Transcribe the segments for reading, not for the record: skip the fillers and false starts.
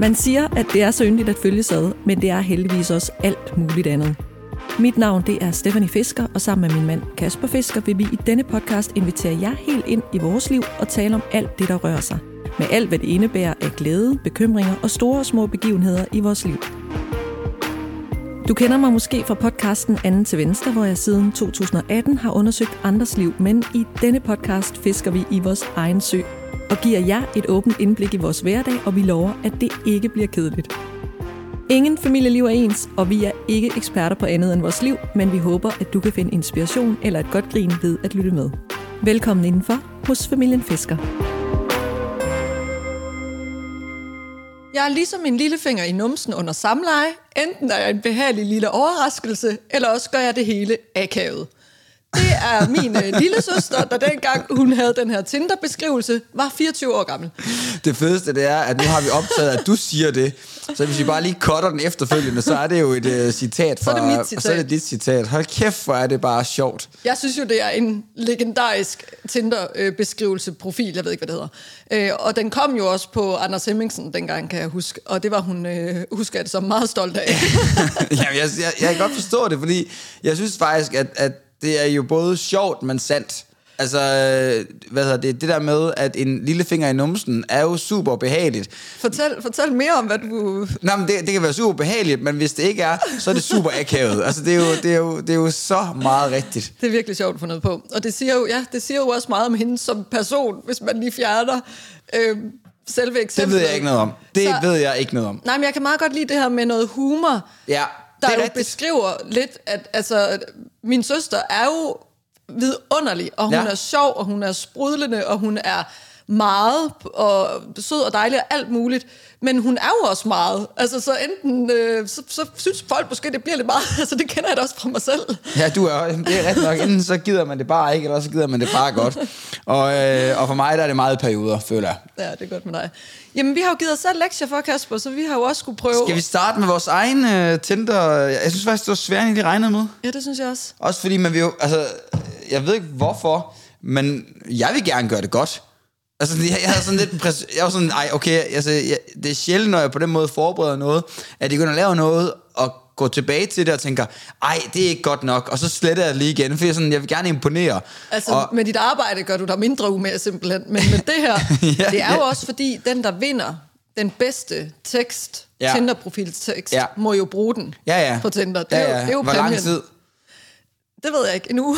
Man siger, at det er så yndigt at følges ad, men det er heldigvis også alt muligt andet. Mit navn det er Stephanie Fisker, og sammen med min mand Kasper Fisker vil vi i denne podcast invitere jer helt ind i vores liv og tale om alt det, der rører sig. Med alt, hvad det indebærer af glæde, bekymringer og store og små begivenheder i vores liv. Du kender mig måske fra podcasten Anden til Venstre, hvor jeg siden 2018 har undersøgt andres liv, men i denne podcast fisker vi i vores egen sø og giver jer et åbent indblik i vores hverdag, og vi lover, at det ikke bliver kedeligt. Ingen familieliv er ens, og vi er ikke eksperter på andet end vores liv, men vi håber, at du kan finde inspiration eller et godt grin ved at lytte med. Velkommen indenfor hos familien Fisker. Jeg er ligesom en lillefinger i numsen under samleje. Enten er jeg en behagelig lille overraskelse, eller også gør jeg det hele akavet. Det er min lille søster, der dengang hun havde den her Tinder-beskrivelse, var 24 år gammel. Det fedeste det er, at nu har vi optaget, at du siger det. Så hvis vi bare lige cutter den efterfølgende, så er det jo et citat fra... Så er det mit citat. Så er det dit citat. Hold kæft, hvor er det bare sjovt. Jeg synes jo, det er en legendarisk Tinder-beskrivelse, profil, jeg ved ikke, hvad det hedder. Og den kom jo også på Anders Hemmingsen dengang, kan jeg huske. Og det var hun, husker jeg det som, meget stolt af. Jamen, jeg kan godt forstå det, fordi jeg synes faktisk, at det er jo både sjovt, men sandt. Altså, det der med, at en lillefinger i numsen er jo super behageligt. Fortæl mere om, hvad du... Nej, men det kan være super behageligt, men hvis det ikke er, så er det super akavet. Altså, det er jo så meget rigtigt. Det er virkelig sjovt fundet på. Og det siger jo også meget om hende som person, hvis man lige fjerner selve eksemplet. Det ved jeg ikke noget om. Ved jeg ikke noget om. Nej, men jeg kan meget godt lide det her med noget humor. Ja, der jo beskriver lidt, at altså, min søster er jo vidunderlig, og hun er sjov, og hun er sprudlende, og hun er meget og sød og dejlig og alt muligt, men hun er jo også meget. Altså, så enten så synes folk måske, det bliver lidt meget. Altså, det kender jeg da også fra mig selv. Ja, det er ret nok. Enten så gider man det bare ikke, eller så gider man det bare godt. Og for mig der er det meget perioder, føler jeg. Ja, det er godt med dig. Jamen, vi har jo givet os selv lektier for, Kasper, så vi har jo også skulle prøve... Skal vi starte med vores egen Tinder? Jeg synes faktisk, det var svært, end de regnede med. Ja, det synes jeg også. Også fordi man vil jo... Altså, jeg ved ikke hvorfor, men jeg vil gerne gøre det godt. Altså, jeg havde sådan lidt... Jeg var sådan, det er sjældent, når jeg på den måde forbereder noget, at jeg kan lave noget og gå tilbage til det og tænker, det er ikke godt nok, og så sletter jeg det lige igen, for jeg vil gerne imponere. Altså, med dit arbejde gør du dig mindre umage simpelthen, men med det her, det er jo også fordi, den der vinder den bedste tekst, Tinder-profilstekst, må jo bruge den på Tinder. Det er jo Hvor præmien. lang tid? Det ved jeg ikke. Endnu.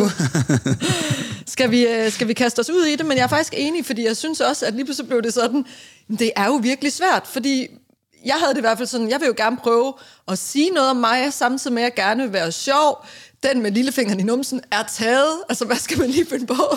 Skal vi kaste os ud i det? Men jeg er faktisk enig, fordi jeg synes også, at lige pludselig blev det sådan, det er jo virkelig svært, fordi jeg havde det i hvert fald sådan, jeg vil jo gerne prøve at sige noget om mig, samtidig med at jeg gerne vil være sjov. Den med lillefingeren i numsen er taget. Altså, hvad skal man lige finde på?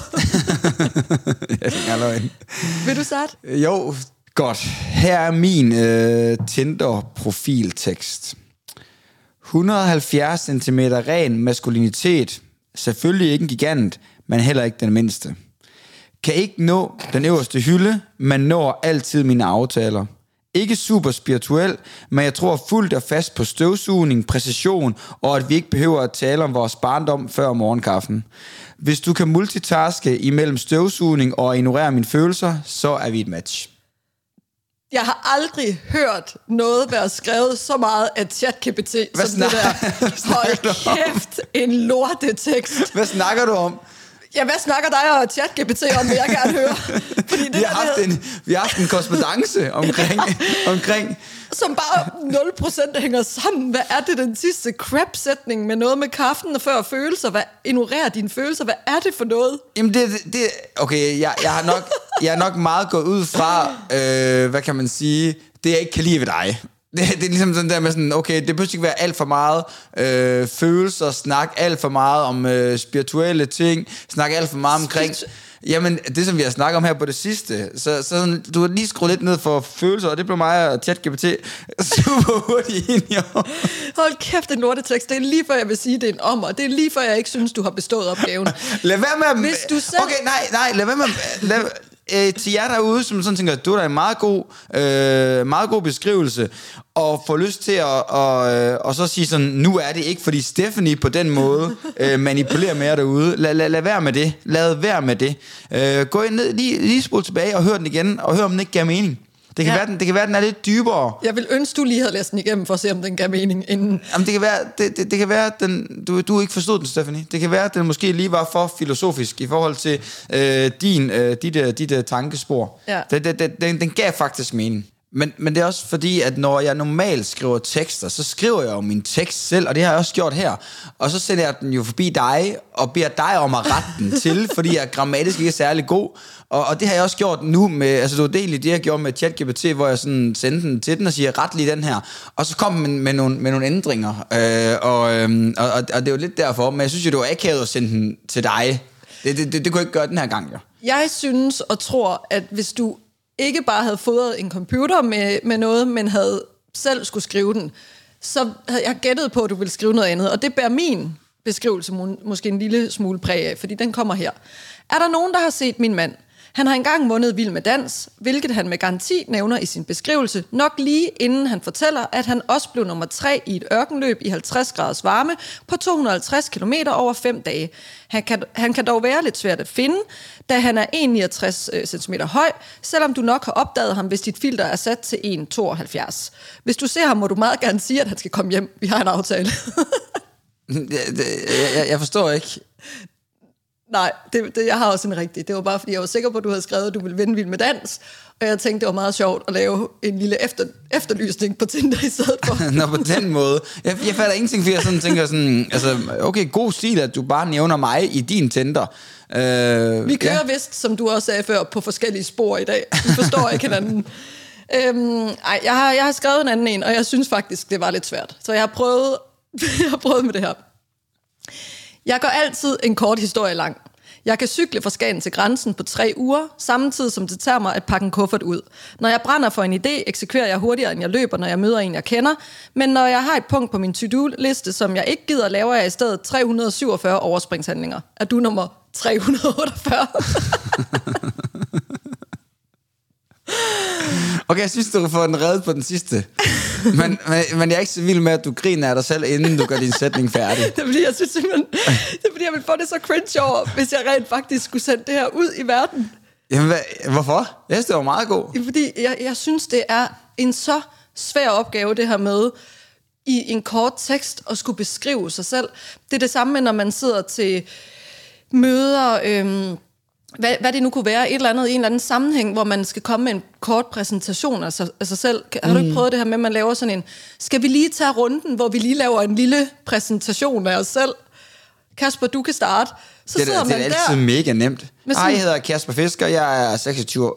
Vil du starte? Jo, godt. Her er min Tinder-profiltekst. 170 cm ren maskulinitet. Selvfølgelig ikke en gigant, men heller ikke den mindste. Kan ikke nå den øverste hylde, men når altid mine aftaler. Ikke super spirituel, men jeg tror fuldt og fast på støvsugning, præcision, og at vi ikke behøver at tale om vores barndom før morgenkaffen. Hvis du kan multitaske imellem støvsugning og ignorere mine følelser, så er vi et match. Jeg har aldrig hørt noget være skrevet så meget af ChatGPT som det der. Hold kæft, en lortetekst. Hvad snakker du om? Ja, hvad snakker dig og ChatGPT om, vil jeg gerne høre? Fordi det vi har haft en korrespondance omkring som bare 0% hænger sammen. Hvad er det, den sidste crap-sætning med noget med kaffen og før følelser? Ignorer dine følelser. Hvad er det for noget? Jamen, okay, jeg har nok meget gået ud fra, hvad kan man sige, det jeg ikke kan lide ved dig. Det er ligesom sådan der med sådan, okay, det behøver ikke være alt for meget følelser, snak alt for meget om spirituelle ting, snak alt for meget omkring... Jamen, det som vi har snakket om her på det sidste, så sådan, du har lige skruet lidt ned for følelser, og det blev mig og ChatGPT super hurtigt enige om. Hold kæft, en lortetekst. Det er lige før, jeg vil sige, det er en ommer. Det er lige før, jeg ikke synes, du har bestået opgaven. Lad være med at... Hvis du selv... Okay, nej, lad være med til jer derude, som sådan tænker, du er da en meget god beskrivelse, og får lyst til at så sige sådan, nu er det ikke, fordi Stephanie på den måde manipulerer med jer derude. Lad være med det. Lad være med det. Gå ind ned, lige spol tilbage og hør den igen, og hør, om den ikke giver mening. Det kan være, den er lidt dybere. Jeg vil ønske, du lige havde læst den igennem, for at se, om den gav mening inden. Jamen, det kan være, at du ikke forstod den, Stephanie. Det kan være, at den måske lige var for filosofisk i forhold til dit tankespor. Ja. Den gav faktisk mening. Men det er også fordi, at når jeg normalt skriver tekster, så skriver jeg jo min tekst selv, og det har jeg også gjort her. Og så sender jeg den jo forbi dig, og beder dig om at rette den til, fordi jeg grammatisk ikke er særlig god. Og det har jeg også gjort nu med, altså det var egentlig det, jeg gjorde med ChatGPT, hvor jeg sådan sendte den til den og siger, ret lige den her. Og så kom den med nogle ændringer, og det er jo lidt derfor, men jeg synes jo, det var akavet at sende den til dig. Det kunne jeg ikke gøre den her gang, jo. Jeg synes og tror, at hvis du ikke bare havde fodret en computer med noget, men havde selv skulle skrive den, så havde jeg gættet på, at du ville skrive noget andet. Og det bærer min beskrivelse måske en lille smule præg af, fordi den kommer her. Er der nogen, der har set min mand? Han har engang vundet Vild med Dans, hvilket han med garanti nævner i sin beskrivelse, nok lige inden han fortæller, at han også blev nummer 3 i et ørkenløb i 50 graders varme på 250 km over 5 dage. Han kan dog være lidt svært at finde, da han er 1,69 cm høj, selvom du nok har opdaget ham, hvis dit filter er sat til 1,72. Hvis du ser ham, må du meget gerne sige, at han skal komme hjem. Vi har en aftale. Jeg forstår ikke. Nej, jeg har også en rigtig. Det var bare, fordi jeg var sikker på, at du havde skrevet, at du ville vinde Vild med Dans. Og jeg tænkte, det var meget sjovt at lave en lille efterlysning på Tinder i stedet for. Nå, på den måde. Jeg fatter ingenting, fordi jeg sådan tænker sådan, altså, okay, god stil, at du bare nævner mig i din Tinder. Vi kører vist, som du også sagde før, på forskellige spor i dag. Vi forstår ikke hinanden. Jeg har skrevet en anden en, og jeg synes faktisk, det var lidt svært. Så jeg har prøvet med det her. Jeg går altid en kort historie lang. Jeg kan cykle fra Skagen til grænsen på 3 uger, samtidig som det tager mig at pakke en kuffert ud. Når jeg brænder for en idé, eksekverer jeg hurtigere, end jeg løber, når jeg møder en, jeg kender. Men når jeg har et punkt på min to-do-liste, som jeg ikke gider, laver jeg i stedet 347 overspringshandlinger. Er du nummer 348? Okay, jeg synes, du har fået den reddet på den sidste. Men jeg er ikke så vild med, at du griner af dig selv, inden du gør din sætning færdig. Det er fordi, jeg synes simpelthen, jeg vil få det så cringe over, hvis jeg rent faktisk skulle sende det her ud i verden. Jamen, hvorfor? Jeg synes, det var meget god. Fordi jeg synes, det er en så svær opgave, det her med i en kort tekst at skulle beskrive sig selv. Det er det samme med, når man sidder til møder, hvad det nu kunne være, et eller andet i en eller anden sammenhæng, hvor man skal komme med en kort præsentation af sig selv. Har du ikke prøvet det her med, at man laver sådan en, skal vi lige tage runden, hvor vi lige laver en lille præsentation af os selv? Kasper, du kan starte. Så det er altid mega nemt. Hej, jeg hedder Kasper Fisker, jeg er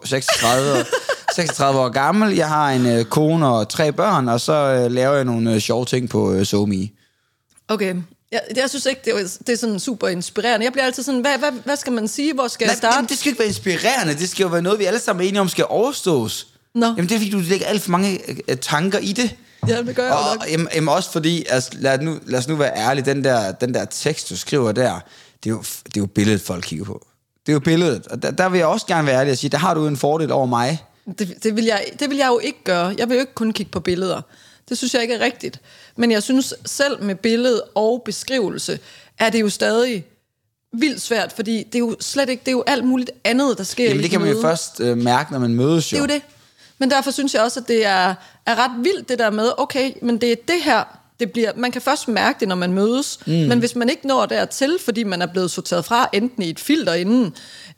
36 år gammel, jeg har en kone og 3 børn, og så laver jeg nogle sjove ting på SoMe. Okay. Jeg synes ikke, det er sådan super inspirerende. Jeg bliver altid sådan, hvad skal man sige? Hvor skal jeg starte? Jamen, det skal ikke være inspirerende. Det skal jo være noget, vi alle sammen er enige om skal overstås. Nå. Jamen, det er fordi, du lægger alt for mange tanker i det. Ja, det gør jeg nok. Jamen også fordi, altså, lad os nu være ærlige, den der tekst, du skriver der, det er jo billedet, folk kigger på. Det er jo billedet. Og der vil jeg også gerne være ærlig og sige, der har du en fordel over mig. Det vil jeg jo ikke gøre. Jeg vil jo ikke kun kigge på billeder. Det synes jeg ikke er rigtigt. Men jeg synes selv med billede og beskrivelse, er det jo stadig vildt svært, fordi det er jo slet ikke, det er jo alt muligt andet, der sker. Jamen det kan man jo først mærke, når man mødes jo. Det er jo det. Men derfor synes jeg også, at det er ret vildt det der med, okay, men det er det her, det bliver, man kan først mærke det, når man mødes, men hvis man ikke når dertil, fordi man er blevet sorteret fra, enten i et filter inden,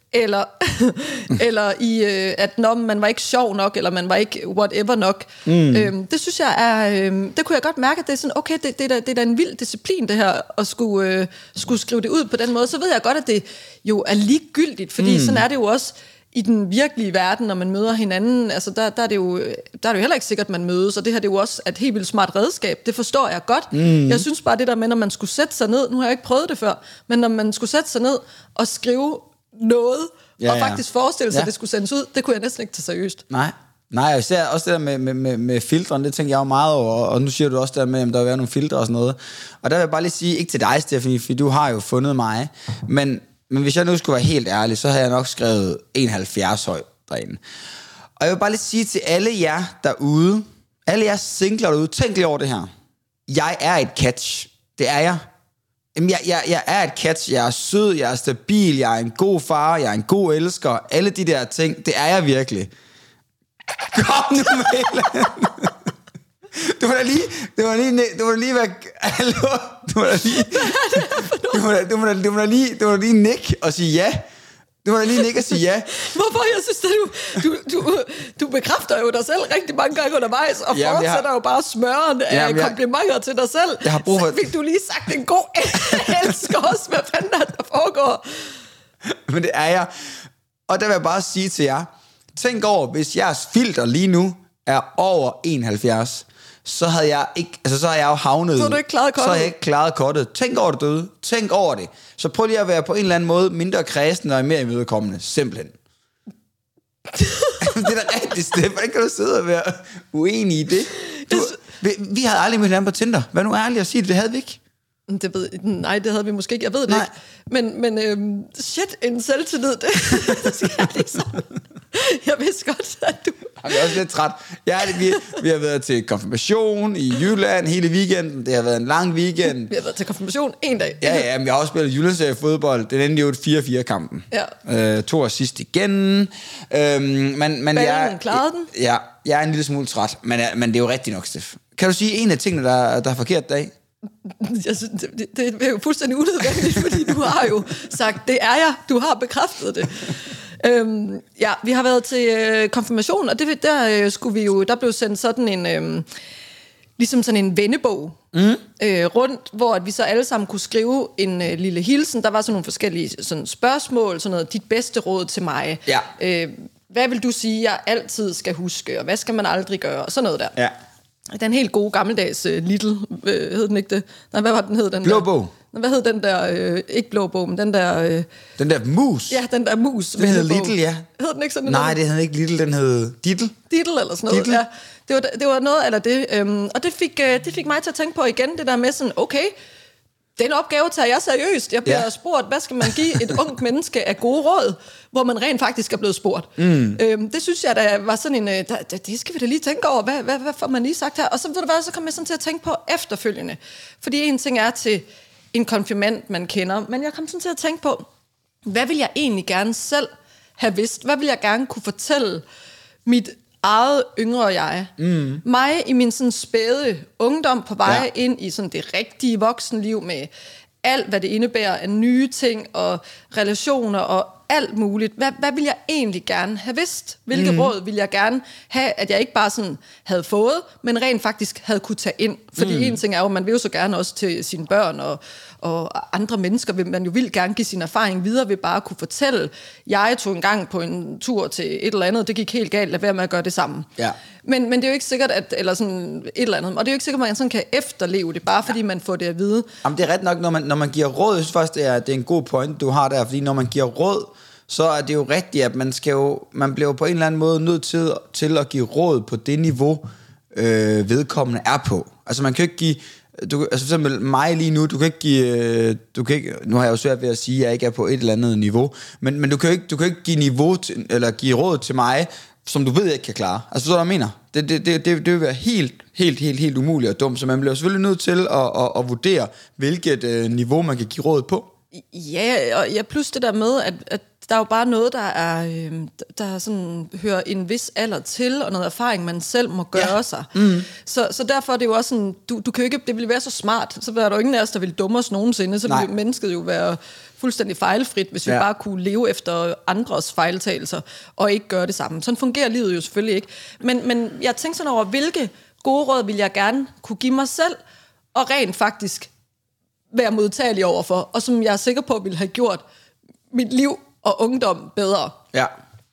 eller i, at man var ikke sjov nok, eller man var ikke whatever nok. Det synes jeg er, det kunne jeg godt mærke, at det er sådan, okay, det er da en vild disciplin, det her, at skulle skrive det ud på den måde. Så ved jeg godt, at det jo er ligegyldigt, fordi sådan er det jo også i den virkelige verden, når man møder hinanden. Altså, der er det jo heller ikke sikkert, at man mødes, og det her det er jo også et helt vildt smart redskab. Det forstår jeg godt. Jeg synes bare, det der med, når man skulle sætte sig ned, nu har jeg ikke prøvet det før, men når man skulle sætte sig ned og skrive noget, og faktisk forestille sig, at det skulle sendes ud, det kunne jeg næsten ikke tage seriøst. Nej, jeg ser også det der med filtrene, det tænker jeg jo meget over, og nu siger du også der med, om der vil være nogle filtre og sådan noget. Og der vil jeg bare lige sige, ikke til dig, Stephanie, for du har jo fundet mig, men hvis jeg nu skulle være helt ærlig, så havde jeg nok skrevet 71 høj derinde. Og jeg vil bare lige sige til alle jer derude, alle jer singler derude, tænk lige over det her. Jeg er et catch. Det er jeg. Jamen, jeg er et catch, jeg er sød, jeg er stabil, jeg er en god far, jeg er en god elsker, alle de der ting, det er jeg virkelig. Kom nu med. Du må da lige være... Hallo? Du må da lige nikke og sige ja. Du må da lige nikke og sige ja. Hvorfor? Jeg synes, at du bekræfter jo dig selv rigtig mange gange undervejs, og fortsætter jo bare smøren af komplimenter til dig selv. Jeg har brug for... Så fik du lige sagt en god elsker også, hvad fanden der foregår. Men det er jeg. Og der vil jeg bare sige til jer, tænk over, hvis jeres filter lige nu er over 71, så havde jeg ikke, altså så har jeg jo havnet. Så har du ikke klaret kortet. Så har jeg ikke klaret kortet. Tænk over det, døde. Tænk over det. Så prøv lige at være på en eller anden måde mindre kræsen og mere imødekommende. Simpelthen. Det er da rigtigt, Steffen. Hvordan kan du sidde og være uenig i det? Vi havde aldrig mødt hinanden på Tinder. Vær nu ærlig og sige det. Det havde vi ikke. Det havde vi måske ikke. Jeg ved det ikke. Men shit, en selvtillid, det skal jeg ligesom. Jeg vidste godt, at du... Jeg er også lidt træt. Vi har været til konfirmation i Jylland hele weekenden. Det har været en lang weekend. Vi har været til konfirmation en dag. Ja, men jeg har også spillet Jyllandsserie fodbold. Den endte jo et 4-4-kampen. Ja. 2 assist igen. Men jeg klarede den? Ja, jeg er en lille smule træt. Men det er jo rigtigt nok, Steff. Kan du sige en af tingene, der er forkert i dag? Jeg synes, det er jo fuldstændig unødvendigt, fordi du har jo sagt, det er jeg. Du har bekræftet det. Vi har været til konfirmation, og der blev sendt sådan en ligesom sådan en vennebog rundt, hvor at vi så alle sammen kunne skrive en lille hilsen. Der var sådan nogle forskellige sådan spørgsmål, sådan noget, dit bedste råd til mig. Ja. Hvad vil du sige, jeg altid skal huske, og hvad skal man aldrig gøre, og sådan noget der. Ja. Den helt gode gammeldags Little, hed den ikke det? Nej, hvad var den hed? Den blå der? Bog. Hvad hed den der, ikke blå bog, men den der... Den der mus? Ja, den der mus. Den hed Little, ja. Hed den ikke sådan? Nej, det hed ikke Little, den hed Diddle. Diddle eller sådan noget, Diddle. Ja. Det var noget eller det. Og det fik mig til at tænke på igen, det der med sådan, okay, den opgave tager jeg seriøst. Jeg bliver spurgt, hvad skal man give et ungt menneske af gode råd, hvor man rent faktisk er blevet spurgt. Det synes jeg, der var sådan en... det skal vi da lige tænke over. Hvad får man lige sagt her? Og så, så kom jeg sådan til at tænke på efterfølgende. Fordi en ting er til en konfirmand, man kender, men jeg kom sådan til at tænke på, hvad vil jeg egentlig gerne selv have vidst? Hvad vil jeg gerne kunne fortælle mit eget yngre jeg? Mig i min sådan spæde ungdom på vej ind i sådan det rigtige voksenliv med alt, hvad det indebærer af nye ting og relationer og alt muligt. Hvad vil jeg egentlig gerne have vidst? Hvilke råd vil jeg gerne have, at jeg ikke bare sådan havde fået, men rent faktisk havde kunne tage ind? Fordi en ting er jo, man vil jo så gerne også til sine børn og andre mennesker, vil man jo vil gerne give sin erfaring videre, vil bare kunne fortælle. Jeg tog en gang på en tur til et eller andet, det gik helt galt, lad være med at gøre det samme. Ja. Men det er jo ikke sikkert, at, eller sådan et eller andet, og det er jo ikke sikkert, at man sådan kan efterleve det, bare fordi man får det at vide. Jamen det er ret nok, når man giver råd, jeg synes faktisk, det er en god point, du har der, fordi når man giver råd, så er det jo rigtigt, at man bliver jo på en eller anden måde nødt til at give råd på det niveau, vedkommende er på. Altså man kan ikke give, for eksempel mig lige nu, du kan ikke, nu har jeg jo svært ved at sige, at jeg ikke er på et eller andet niveau, men du kan ikke give niveau til, eller give råd til mig, som du ved, jeg ikke kan klare. Altså så hvad jeg mener. Det vil være helt umuligt og dumt, så man bliver selvfølgelig nødt til at vurdere, hvilket niveau man kan give råd på. Ja, og plus det der med, at der er jo bare noget, der sådan hører en vis alder til, og noget erfaring, man selv må gøre sig. Så derfor er det jo også sådan, du kan jo ikke, det ville være så smart, så var der jo ingen af os, der ville dumme os nogensinde, så ville mennesket jo være fuldstændig fejlfrit, hvis vi bare kunne leve efter andres fejltagelser, og ikke gøre det samme. Sådan fungerer livet jo selvfølgelig ikke. Men jeg tænkte sådan over, hvilke gode råd vil jeg gerne kunne give mig selv, og rent faktisk være modtagelig overfor, og som jeg er sikker på, ville have gjort mit liv og ungdom bedre. Ja.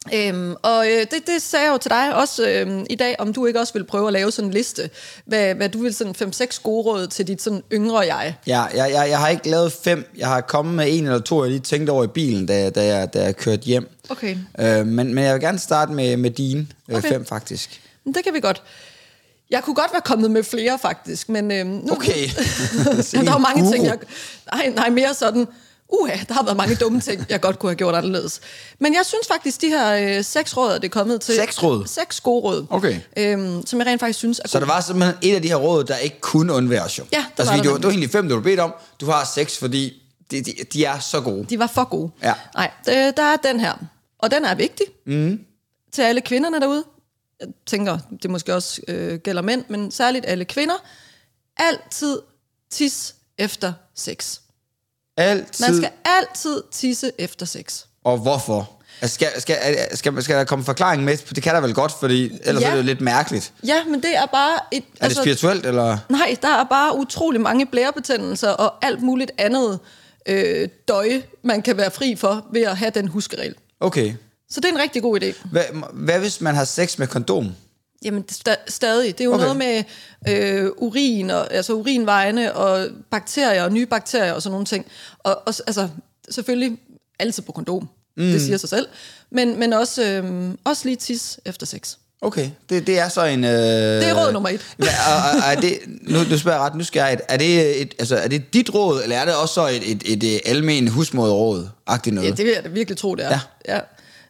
Det sagde jeg jo til dig også i dag, om du ikke også vil prøve at lave sådan en liste, hvad du vil, sådan 5-6 gode råd til dit sådan yngre jeg. Ja, jeg har ikke lavet 5, jeg har kommet med 1 eller 2, jeg lige tænkte over i bilen, da jeg kørte hjem. Okay. Men jeg vil gerne starte med dine 5 faktisk. Det kan vi godt. Jeg kunne godt være kommet med flere faktisk, men nu... Okay. Der er mange ting, Nej, mere sådan... der har været mange dumme ting, jeg godt kunne have gjort anderledes. Men jeg synes faktisk, de her 6 råd, det er kommet til... 6 råd? 6 gode råd. Okay. Som jeg rent faktisk synes er så det var simpelthen et af de her råd, der ikke kunne undværes jo? Ja, det var det var egentlig 5, du bedt om. Du har 6, fordi de er så gode. De var for gode. Ja. Nej, der er den her. Og den er vigtig til alle kvinderne derude. jeg tænker, det måske også gælder mænd, men særligt alle kvinder, altid tisse efter sex. Altid. Man skal altid tisse efter sex. Og hvorfor? Altså, skal der komme forklaring med? Det kan der vel godt, fordi ellers er det jo lidt mærkeligt. Ja, men det er bare... Er det spirituelt, eller? Nej, der er bare utrolig mange blærebetændelser og alt muligt andet døje, man kan være fri for ved at have den huskeregel. Okay. Så det er en rigtig god idé. Hvad hvis man har sex med kondom? Jamen, stadig. Det er jo noget med urin, og, altså urinvejene og bakterier og nye bakterier og sådan nogle ting. Og altså, selvfølgelig altid på kondom. Det siger sig selv. Men også lige tis efter sex. Okay, det er så en... Det er råd nummer 1. Er det, nu spørger jeg ret nysgerrigt. Er det dit råd, eller er det også så et almen husmoderråd-agtigt noget? Ja, det vil jeg da virkelig tro, det er. Ja.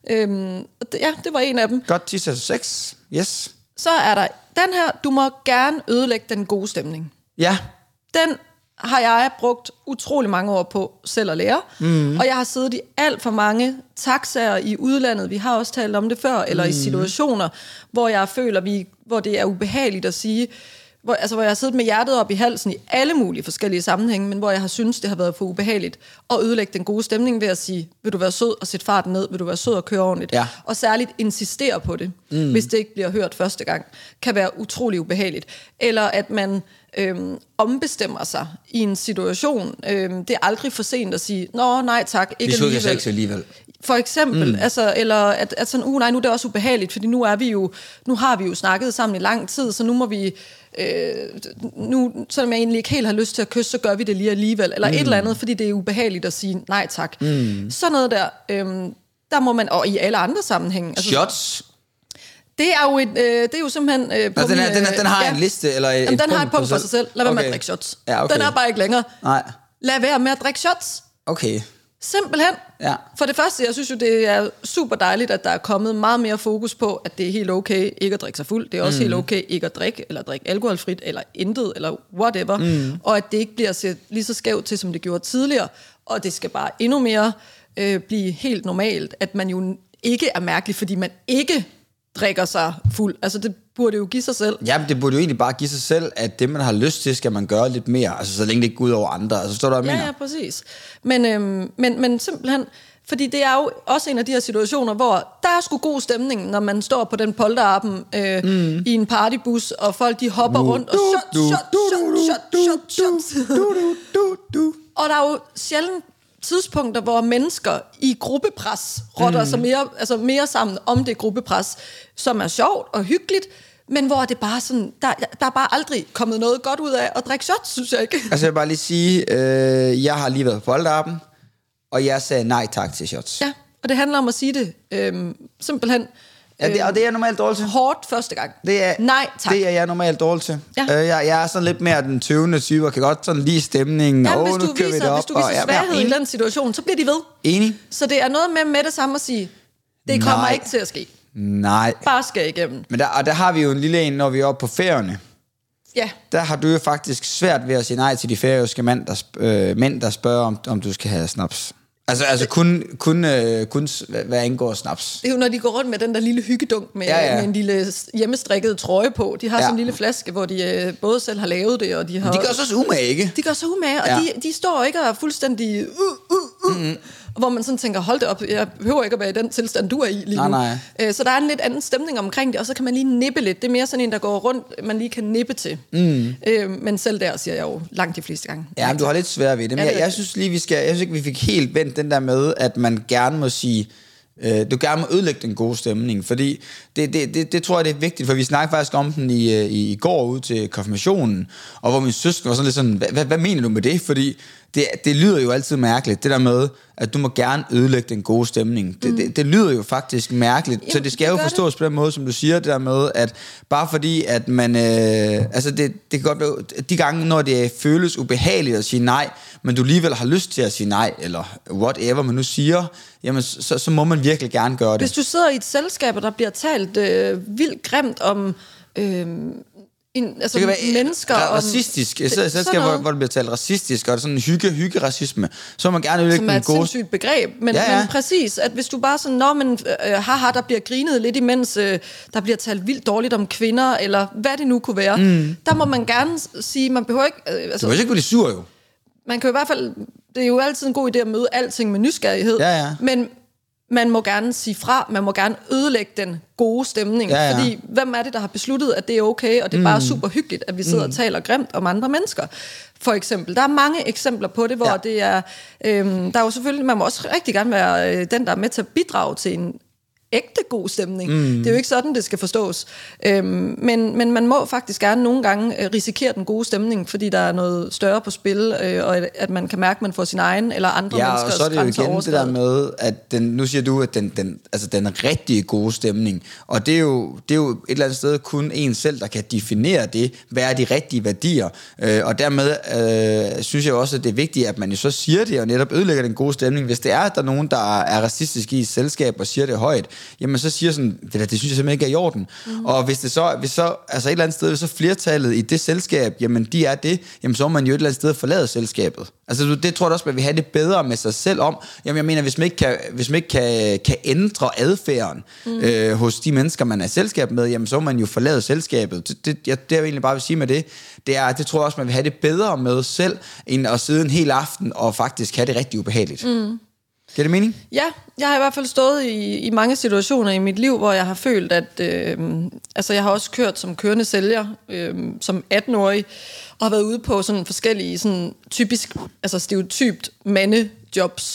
Det var en af dem. Godt tis efter sex, yes. Så er der den her, du må gerne ødelægge den gode stemning. Ja. Den har jeg brugt utrolig mange år på selv at lære. Og jeg har siddet i alt for mange taxaer i udlandet, vi har også talt om det før, eller i situationer, hvor jeg føler, hvor det er ubehageligt at sige, hvor jeg har siddet med hjertet op i halsen i alle mulige forskellige sammenhænge, men hvor jeg har syntes, det har været for ubehageligt at ødelægge den gode stemning ved at sige, vil du være sød og sætte farten ned, vil du være sød og køre ordentligt, og særligt insistere på det, hvis det ikke bliver hørt første gang, kan være utrolig ubehageligt. Eller at man ombestemmer sig i en situation. Det er aldrig for sent at sige, nå nej tak, ikke alligevel. For eksempel, eller at sådan, nej, nu er det også ubehageligt, fordi nu har vi jo snakket sammen i lang tid, så nu må vi, selvom jeg egentlig ikke helt har lyst til at kysse, så gør vi det lige alligevel, eller et eller andet, fordi det er ubehageligt at sige nej tak. Sådan noget der, der må man, og i alle andre sammenhænge. Altså, shots? Det er jo simpelthen den har en liste eller et den har et punkt for sig selv. Lad være med at drikke shots. Ja, okay. Den er bare ikke længere. Nej. Lad være med at drikke shots. Okay. Simpelthen. Ja. For det første, jeg synes jo, det er super dejligt, at der er kommet meget mere fokus på, at det er helt okay ikke at drikke sig fuld. Det er også helt okay ikke at drikke, eller drikke alkoholfrit, eller intet, eller whatever. Og at det ikke bliver set lige så skævt til, som det gjorde tidligere. Og det skal bare endnu mere blive helt normalt, at man jo ikke er mærkelig, fordi man ikke drikker sig fuld. Altså, det burde jo give sig selv. Ja, men det burde jo egentlig bare give sig selv, at det, man har lyst til, skal man gøre lidt mere. Altså, så længe det ikke går ud over andre. Altså, står der, mener? Ja, præcis. Men simpelthen, fordi det er jo også en af de her situationer, hvor der er sgu god stemning, når man står på den polterappen i en partybus, og folk de hopper rundt, og shot. Og der er jo sjældent tidspunkter, hvor mennesker i gruppepres rotter sig mere sammen om det gruppepres, som er sjovt og hyggeligt, men hvor det bare sådan, der er bare aldrig kommet noget godt ud af at drikke shots, synes jeg ikke. Altså jeg vil bare lige sige, jeg har lige været på polterappen, og jeg sagde nej tak til shots. Ja, og det handler om at sige det simpelthen. Og det er jeg normalt dårlig til. Hårdt første gang. Nej tak. Det er jeg normalt dårlig til. Ja. Jeg er sådan lidt mere den tøvende type, og kan godt sådan lige stemningen. Ja, hvis du viser sværhed i den situation, så bliver de ved. Enig. Så det er noget med det samme at sige, det kommer ikke til at ske. Nej. Bare skal igennem. Men der har vi jo en lille en, når vi er oppe på Færøerne. Ja. Der har du jo faktisk svært ved at sige nej til de færøske mænd, der spørger, om du skal have snaps. Altså kun hvad angår snaps. Det er jo, når de går rundt med den der lille hyggedunk med en lille hjemmestrikket trøje på. De har sådan en lille flaske, hvor de både selv har lavet det, og de har... De gør sig også umage, ikke? De gør sig umage, og de står ikke og er fuldstændig... Hvor man sådan tænker, hold det op, jeg behøver ikke at være i den tilstand, du er i lige nu. Nej. Så der er en lidt anden stemning omkring det, og så kan man lige nippe lidt. Det er mere sådan en, der går rundt, man lige kan nippe til. Men selv der siger jeg jo langt de fleste gange. Ja, men du har lidt svært ved det. Men jeg synes lige, jeg synes ikke, vi fik helt vendt den der med, at man gerne må sige... Du gerne må ødelægge den gode stemning, fordi det tror jeg, det er vigtigt, for vi snakkede faktisk om den i går ude til konfirmationen, og hvor min søster var sådan lidt sådan, hvad mener du med det? Fordi det lyder jo altid mærkeligt, det der med, at du må gerne ødelægge den gode stemning. Det lyder jo faktisk mærkeligt, så det skal jo forstås på den måde, som du siger, det der med, at bare fordi, at man, det kan godt være, de gange, når det føles ubehageligt at sige nej, men du alligevel har lyst til at sige nej, eller whatever man nu siger, jamen så må man virkelig gerne gøre det. Hvis du sidder i et selskab, og der bliver talt vildt grimt om altså det kan være mennesker racistisk. Et selskab, hvor det bliver talt racistisk, og det er sådan hygge-racisme, så må man gerne ødelægge den gode... Som er et sindssygt begreb, men præcis, at hvis du bare sådan, haha, der bliver grinet lidt imens, der bliver talt vildt dårligt om kvinder, eller hvad det nu kunne være, der må man gerne sige, man behøver ikke... du behøver ikke blive sur, jo. Man kan jo i hvert fald... Det er jo altid en god idé at møde alting med nysgerrighed, men man må gerne sige fra, man må gerne ødelægge den gode stemning, fordi hvem er det, der har besluttet, at det er okay, og det er bare super hyggeligt, at vi sidder og taler grimt om andre mennesker. For eksempel. Der er mange eksempler på det, hvor det er... der er jo selvfølgelig... Man må også rigtig gerne være den, der er med til at bidrage til en ægte god stemning. Det er jo ikke sådan, det skal forstås. Men man må faktisk gerne nogle gange risikere den gode stemning, fordi der er noget større på spil, og at man kan mærke, at man får sin egen eller andre menneskers grænser overskredet. Ja, og så er det jo igen det der med, at nu siger du, at den rigtige gode stemning, og det er jo et eller andet sted kun en selv, der kan definere det, hvad er de rigtige værdier, og dermed synes jeg også, at det er vigtigt, at man jo så siger det, og netop ødelægger den gode stemning. Hvis det er, at der er nogen, der er racistiske i et selskab, og siger det højt, jamen så siger sådan, det synes jeg simpelthen ikke er i orden. Og hvis det så, altså et eller andet sted, hvis så flertallet i det selskab, jamen de er det, jamen så må man jo et eller andet sted forlade selskabet. Altså det tror jeg også, man vil have det bedre med sig selv om. Jamen jeg mener, hvis man ikke kan ændre adfærden hos de mennesker, man er i selskab med, jamen så må man jo forlade selskabet. Det jeg egentlig bare vil sige med det er, at det tror jeg også, man vil have det bedre med selv, end at sidde en hel aften og faktisk have det rigtig ubehageligt. Giver det mening? Ja, jeg har i hvert fald stået i mange situationer i mit liv, hvor jeg har følt, at jeg har også kørt som kørende sælger som 18-årig, og har været ude på sådan forskellige sådan typisk, altså stereotypt mandejobs.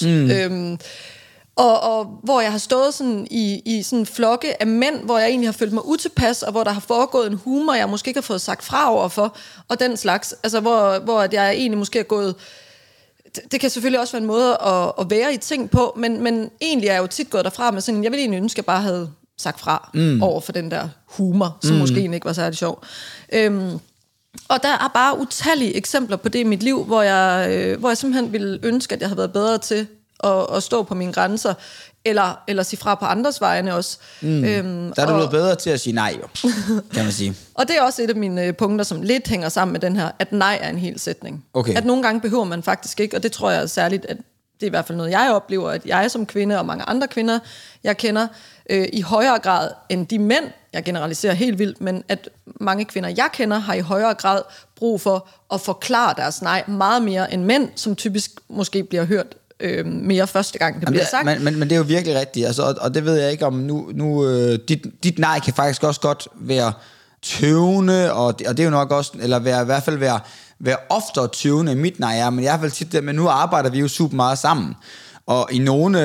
Og hvor jeg har stået sådan i sådan en flokke af mænd, hvor jeg egentlig har følt mig utilpas, og hvor der har foregået en humor, jeg måske ikke har fået sagt fra overfor, og den slags. Altså hvor at jeg egentlig måske er gået... Det kan selvfølgelig også være en måde at være i ting på, men egentlig er jeg jo tit gået derfra med sådan, jeg ville egentlig ønske, at jeg bare havde sagt fra over for den der humor, som måske egentlig ikke var særlig sjov. Og der er bare utallige eksempler på det i mit liv, hvor jeg simpelthen ville ønske, at jeg havde været bedre til at stå på mine grænser, eller sige fra på andres vegne også. Der er du blevet bedre til at sige nej, jo, kan man sige. Og det er også et af mine punkter, som lidt hænger sammen med den her, at nej er en hel sætning. Okay. At nogle gange behøver man faktisk ikke, og det tror jeg særligt, at det er i hvert fald noget, jeg oplever, at jeg som kvinde og mange andre kvinder, jeg kender, i højere grad end de mænd, jeg generaliserer helt vildt, men at mange kvinder, jeg kender, har i højere grad brug for at forklare deres nej meget mere end mænd, som typisk måske bliver hørt mere første gang, det bliver sagt. Men det er jo virkelig rigtigt, altså, og det ved jeg ikke om nu dit nej kan faktisk også godt være tøvende, og det er jo nok også, eller i hvert fald være oftere tøvende end mit nej er, men i hvert fald tit det, men nu arbejder vi jo super meget sammen. Og i nogle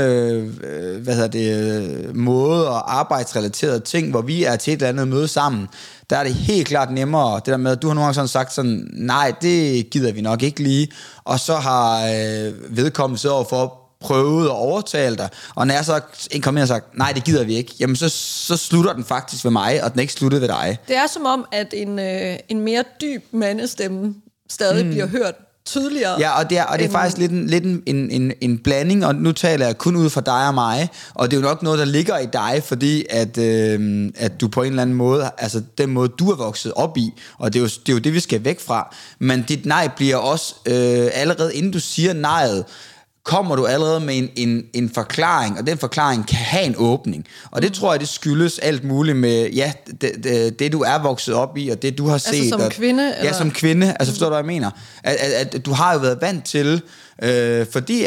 måde- og arbejdsrelaterede ting, hvor vi er til et eller andet møde sammen, der er det helt klart nemmere, det der med, at du har nogle gange sådan sagt sådan, nej, det gider vi nok ikke lige, og så har vedkommende så overfor prøvet at overtale dig, og når jeg så kommer ind og sagt, nej, det gider vi ikke, jamen så slutter den faktisk ved mig, og den ikke sluttede ved dig. Det er som om, at en mere dyb mandestemme stadig bliver hørt tydeligere. Ja, og det er faktisk lidt en blanding, og nu taler jeg kun ud fra dig og mig, og det er jo nok noget, der ligger i dig, fordi at du på en eller anden måde, altså den måde, du er vokset op i, og det er jo det, vi skal væk fra, men dit nej bliver også, allerede inden du siger nejet, kommer du allerede med en forklaring, og den forklaring kan have en åbning. Og det tror jeg, det skyldes alt muligt med, ja, det du er vokset op i, og det du har set. Altså som kvinde? Ja, som kvinde. Altså forstår du, hvad jeg mener? At du har jo været vant til, fordi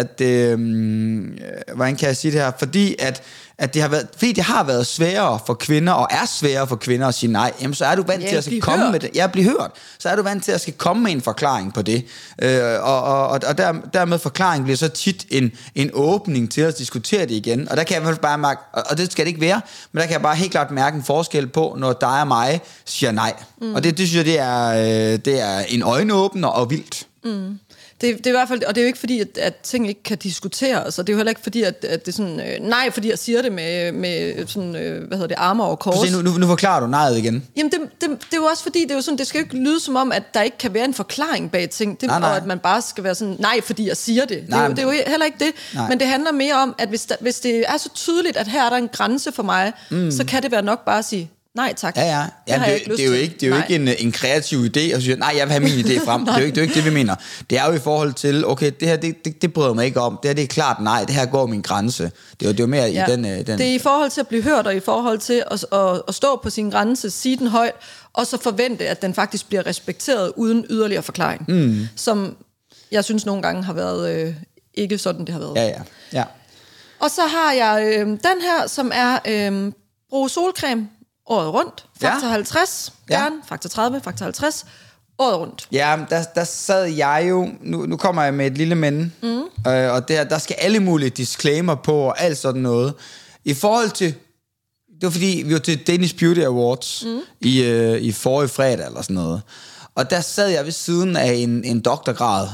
hvordan kan jeg sige det her? Fordi det har været sværere for kvinder, og er sværere for kvinder at sige nej, jamen så er du vant til at skal komme med det. Ja, blive hørt. Så er du vant til at skal komme med en forklaring på det. Og dermed forklaring bliver så tit en åbning til at diskutere det igen. Og der kan jeg bare mærke, og det skal det ikke være, men der kan jeg bare helt klart mærke en forskel på, når dig og mig siger nej. Og det synes jeg, det er en øjenåbner og vildt. Det er i hvert fald, og det er jo ikke fordi, at ting ikke kan diskuteres, og det er jo heller ikke fordi, at det er sådan, nej, fordi jeg siger det med sådan, arme over kors. Nu forklarer du nejet igen. Jamen, det er jo også fordi, det er jo sådan, det skal jo ikke lyde som om, at der ikke kan være en forklaring bag ting, nej. Og at man bare skal være sådan, nej, fordi jeg siger det. Det er jo heller ikke det, men det handler mere om, at hvis det er så tydeligt, at her er der en grænse for mig, så kan det være nok bare at sige, nej tak. Ja. Jamen, det er jo ikke en kreativ idé, og sige, nej, jeg vil have min idé frem. det er jo ikke det, vi mener. Det er jo i forhold til, okay, det her, det bryder mig ikke om. Det her, det er klart nej, det her går min grænse. Det er jo mere i den... Det er i forhold til at blive hørt, og i forhold til at stå på sin grænse, sige den højt, og så forvente, at den faktisk bliver respekteret uden yderligere forklaring. Som jeg synes nogle gange har været ikke sådan, det har været. Ja. Og så har jeg den her, som er brug solcreme året rundt. Faktor 50, gerne. Faktor 30, faktor 50, året rundt. Ja, der sad jeg jo... Nu kommer jeg med et lille men. Og der skal alle mulige disclaimer på, og alt sådan noget. I forhold til... Det var fordi, vi var til Danish Beauty Awards i forrige fredag, eller sådan noget. Og der sad jeg ved siden af en doktorgrad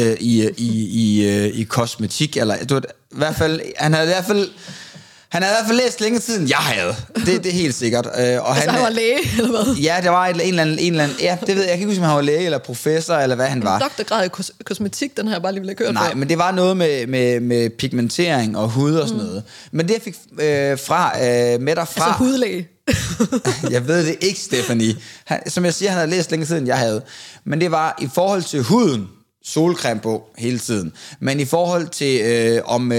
i kosmetik, eller i hvert fald, han havde i hvert fald læst længe siden jeg havde. Det er helt sikkert. Og han var læge, eller hvad? Ja, der var en eller anden, ja, det ved jeg kan ikke huske, om han var læge eller professor, eller hvad han var. Doktorgrad i kosmetik, den har jeg bare lige ville køre på. Nej, men det var noget med pigmentering og hud og sådan noget. Men det jeg fik med derfra... Altså hudlæge. Jeg ved det ikke, Stephanie. Som jeg siger, han havde læst længe siden jeg havde. Men det var i forhold til huden, solcreme på hele tiden. Men i forhold til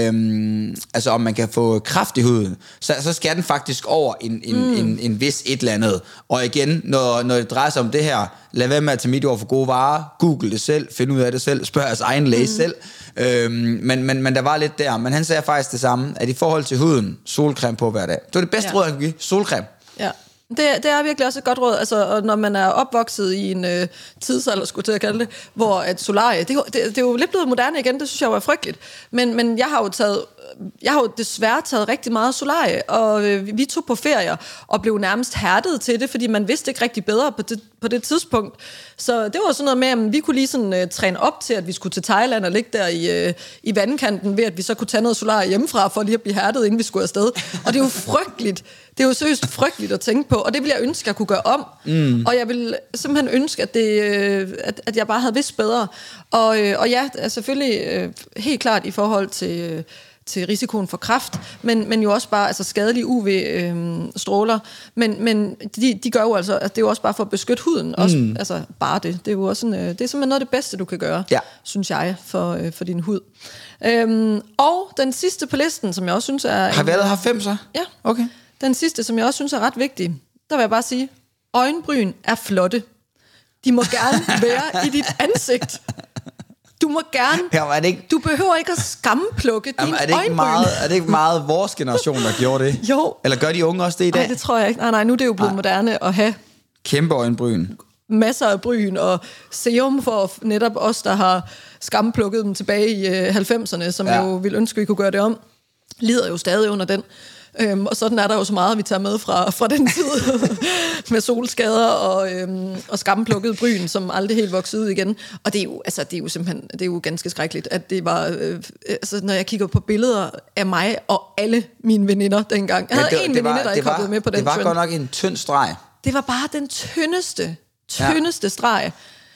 om man kan få kræft i huden, så skal den faktisk over en vis et eller andet. Og igen, når det drejer sig om det her, lad være med at tage mit ord for gode varer, google det selv, find ud af det selv, spørg jeres egen læge selv. Men der var lidt der. Men han sagde faktisk det samme, at i forhold til huden, solcreme på hver dag. Det var det bedste råd, jeg kunne give. Solcreme. Ja. Det er virkelig også et godt råd, altså, og når man er opvokset i en tidsalder, skulle jeg til at kalde det, hvor at solarie, det er jo lidt blevet moderne igen, det synes jeg var frygteligt, men jeg har jo desværre taget rigtig meget solarie, og vi tog på ferier og blev nærmest hærdet til det, fordi man vidste ikke rigtig bedre på det tidspunkt. Så det var sådan noget med, at vi kunne lige sådan træne op til, at vi skulle til Thailand og ligge der i vandkanten, ved at vi så kunne tage noget solarie hjemmefra for lige at blive hærdet, inden vi skulle afsted. Og det er jo frygteligt. Det er jo seriøst frygteligt at tænke på, og det vil jeg ønske, jeg kunne gøre om. Og jeg vil simpelthen ønske, at jeg bare havde vidst bedre. Og ja, selvfølgelig helt klart i forhold til risikoen for kræft, men jo også bare altså skadelige UV-stråler. Men de gør jo altså, at det er jo også bare for at beskytte huden. Også, altså bare det. Det er jo også sådan, det er simpelthen noget af det bedste, du kan gøre, synes jeg, for din hud. Og den sidste på listen, som jeg også synes er... Har vi allerede haft 5 så? Ja. Okay. Den sidste, som jeg også synes er ret vigtig, der vil jeg bare sige, øjenbryn er flotte. De må gerne være i dit ansigt. Du må gerne... Du behøver ikke at skamplukke dine øjenbryn. Er det ikke meget vores generation, der gjorde det? Jo. Eller gør de unge også det i dag? Nej, det tror jeg ikke. Nej, nu er det jo blevet moderne at have... Kæmpe øjenbryn. Masser af bryn og serum for netop os, der har skamplukket dem tilbage i 90'erne, som jo ville ønske, vi kunne gøre det om. Lider jo stadig under den. Og sådan er der jo så meget, vi tager med fra den tid med solskader og skamplukket bryn, som aldrig helt voksede ud igen. Og det er jo simpelthen, det er jo ganske skrækkeligt, at det var, når jeg kigger på billeder af mig og alle mine veninder dengang. Jeg havde en veninde, der ikke hoppede med på den trend. Det var trend. godt nok en tynd streg. Det var bare den tyndeste streg.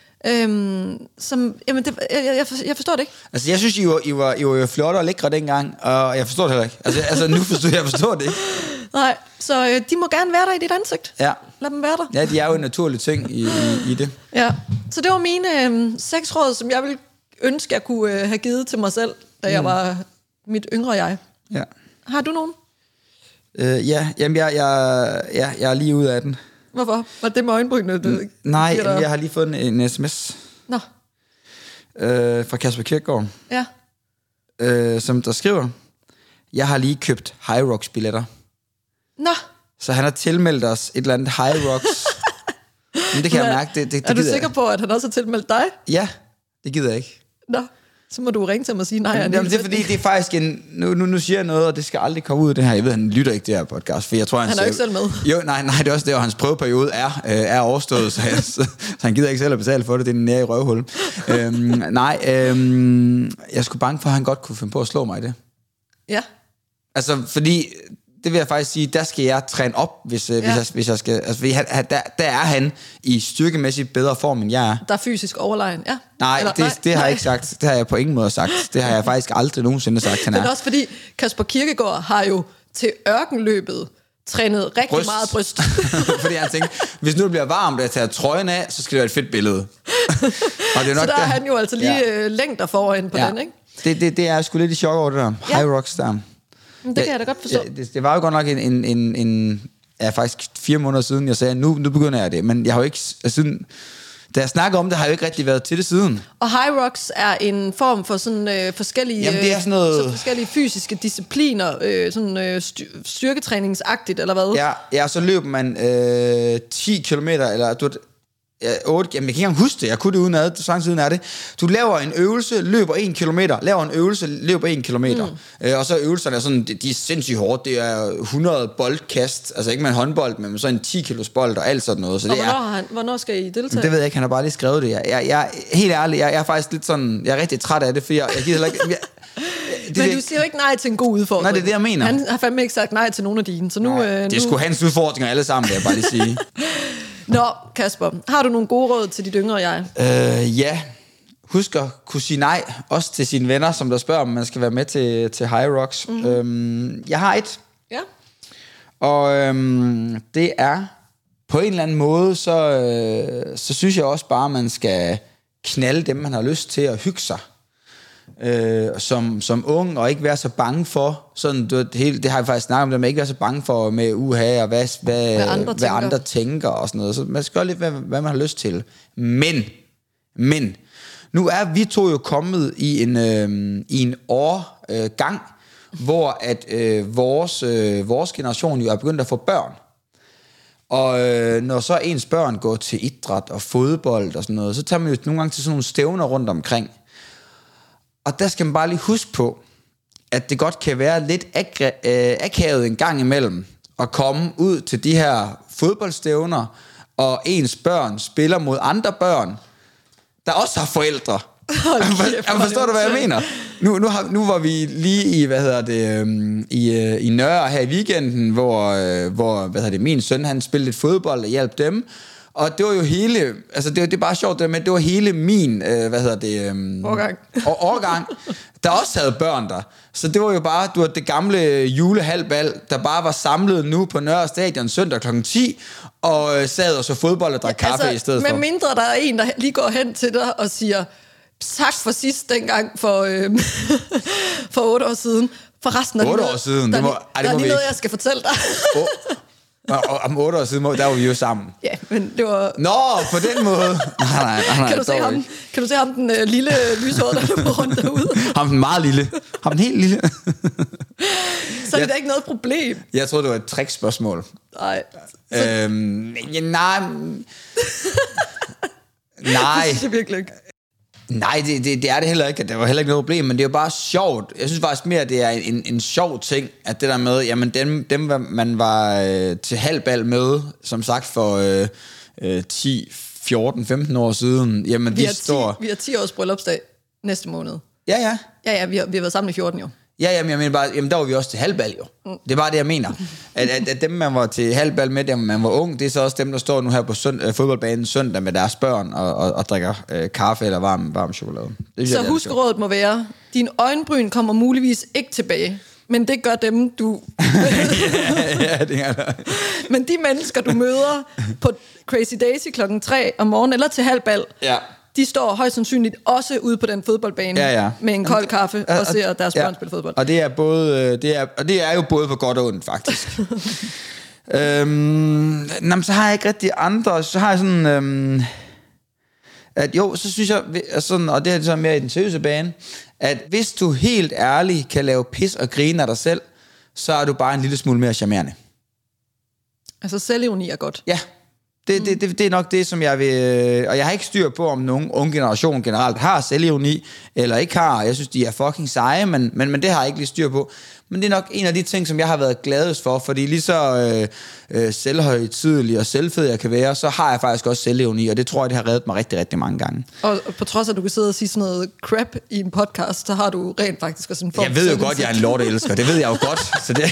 Jamen jeg forstår det ikke. Altså jeg synes I var jo flotte og lækre dengang, og jeg forstår det heller ikke. Altså nu forstår det ikke. Nej, så de må gerne være der i dit ansigt. Ja. Lad dem være der. Ja, de er jo en naturlig ting i det. Ja, så det var mine 6 råd, som jeg ville ønske, jeg kunne have givet til mig selv, da jeg var mit yngre jeg. Ja. Har du nogen? Jamen jeg er lige ude af den. Hvorfor? Var det med øjenbrynene? Nej, jeg har lige fået en sms. Nå. Fra Kasper Kirkegaard. Ja. Som der skriver, jeg har lige købt High Rocks billetter. Nå. Så han har tilmeldt os et eller andet High Rocks. Men det kan jeg mærke, det er du sikker på, at han også har tilmeldt dig? Ja, det gider jeg ikke. Nå. Så må du ringe til mig og sige nej. Jamen, det er fordi, det er faktisk nu siger jeg noget, og det skal aldrig komme ud af det her. Jeg ved, han lytter ikke det her podcast, for jeg tror, han er jo ikke selv med. Jo, nej, det er også det, og hans prøveperiode er overstået, så han gider ikke selv at betale for det. Det er nære i røvhul. Jeg skulle bange for, at han godt kunne finde på at slå mig i det. Ja. Altså, fordi... Det vil jeg faktisk sige, der skal jeg træne op, hvis jeg skal... Altså, der er han i styrkemæssigt bedre form, end jeg er. Der er fysisk overlegen, ja. Nej, det har jeg ikke sagt. Det har jeg på ingen måde sagt. Det har jeg faktisk aldrig nogensinde sagt, han er. Men også fordi Kasper Kirkegaard har jo til ørkenløbet trænet rigtig meget bryst. Fordi han tænkte, hvis nu det bliver varmt, og jeg tager trøjen af, så skal det være et fedt billede. Og det er nok så der er han jo altså lige længder foran på den, ikke? Det er sgu lidt i chok over det der. High rocks der. Det kan jeg da godt forstå. Det var jo godt nok faktisk 4 måneder siden, jeg sagde, nu begynder jeg det. Men jeg har jo ikke, siden, da jeg snakker om det, har jeg jo ikke rigtig været til det siden. Og high rocks er en form for sådan forskellige, det er sådan noget forskellige fysiske discipliner, sådan styrketræningsagtigt, eller hvad? Ja, så løber man 10 kilometer, eller 8, jamen jeg kan ikke engang huske det, jeg kunne det udenad, så lang siden er det. Du laver en øvelse, løber 1 kilometer, laver en øvelse, løber 1 kilometer. Og så øvelserne er sådan, de er sindssygt hårde, det er 100 boldkast, altså ikke med en håndbold, men så en 10 kilos bold og alt sådan noget. Så og det hvornår skal I deltage? Det ved jeg ikke, han har bare lige skrevet det. Jeg helt ærligt, jeg er faktisk lidt sådan, jeg er rigtig træt af det, for jeg gider ikke... Men du siger jo ikke nej til en god udfordring. Nej, det er det, jeg mener. Han har fandme ikke sagt nej til nogen af dine, så nu... det er sgu hans udfordringer alle sammen, vil jeg bare lige sige. Nå, Kasper, har du nogle gode råd til dit yngre jeg? Ja. Husk at kunne sige nej, også til sine venner, som der spørger, om man skal være med til High Rocks. Jeg har et. Ja. Og det er, på en eller anden måde, så synes jeg også bare, man skal knalde dem, man har lyst til at hygge sig. Som ung, og ikke være så bange for sådan, det har jeg faktisk snakket om, at man ikke være så bange for med uha og hvad andre tænker og sådan noget, så man skal gøre lidt hvad man har lyst til, men nu er vi to jo kommet i en årgang, hvor at vores generation jo er begyndt at få børn. Og når så ens børn går til idræt og fodbold og sådan noget, så tager man jo nogle gange til sådan nogle stævner rundt omkring. Og der skal man bare lige huske på, at det godt kan være lidt akavet en gang imellem at komme ud til de her fodboldstævner, og ens børn spiller mod andre børn, der også har forældre. Forstår du, hvad jeg mener? Nu var vi lige i i Nørre her i weekenden, hvor min søn, han spillede lidt fodbold og hjalp dem. Og det var jo hele, altså det er bare sjovt det med, det var hele min, årgang, der også havde børn der. Så det var jo bare, det gamle julehalbal, der bare var samlet nu på Nørre Stadion søndag kl. 10, og sad og så fodbold og drak kaffe i stedet for. Med mindre der er en, der lige går hen til dig og siger, tak for sidst dengang for 8 år siden. For resten af 8 år siden? Der er lige noget, jeg skal fortælle dig. Og om 8 år siden, der var vi jo sammen. Ja, men det var... Nå, på den måde. Nej, kan du se ham den lille lyshårede, der løber rundt derude? Ham den meget lille. Ham den helt lille. Så er det da ikke noget problem. Jeg troede, det var et trickspørgsmål. Nej. Nej. Det synes jeg virkelig ikke. Nej, det er det heller ikke. Det var heller ikke noget problem, men det er jo bare sjovt. Jeg synes faktisk mere, at det er en sjov ting, at det der med, jamen dem man var til halvbal med, som sagt for 10, 14, 15 år siden, jamen vi har 10 års bryllupsdag næste måned. Ja. Ja, vi har været sammen i 14 jo. Ja, jamen, jeg mener bare, jamen der var vi også til halvbal jo. Det er bare det, jeg mener. At dem, man var til halvbal med, dem man var ung, det er så også dem, der står nu her på fodboldbanen søndag med deres børn og drikker kaffe eller varm chokolade. Så huskrådet må være, din øjenbryn kommer muligvis ikke tilbage, men det gør dem, du... ja, det er der. Men de mennesker, du møder på Crazy Daisy 3 om morgenen eller til halvbal, de står højst sandsynligt også ude på den fodboldbane med en kold kaffe og ser deres børn spille fodbold. Og det er både det er jo både på godt og ondt faktisk. Så har jeg ikke rigtig andre. Så har jeg sådan at jo, så synes jeg sådan, og det er sådan mere i den seriøse bane, at hvis du helt ærligt kan lave pis og grine af dig selv, så er du bare en lille smule mere charmerende. Altså selvironi er godt. Ja. Det er nok det, som jeg vil... Og jeg har ikke styr på, om nogen unge generation generelt har selvironi, eller ikke har. Jeg synes, de er fucking seje, men det har jeg ikke lige styr på. Men det er nok en af de ting, som jeg har været gladest for, fordi lige så selvhøjtidelig og selvfed jeg kan være, så har jeg faktisk også selvironi, og det tror jeg, det har reddet mig rigtig, rigtig mange gange. Og på trods af, at du kan sidde og sige sådan noget crap i en podcast, så har du rent faktisk også en form. Jeg ved jo godt, jeg er en lorteelsker. Det ved jeg jo godt. Så det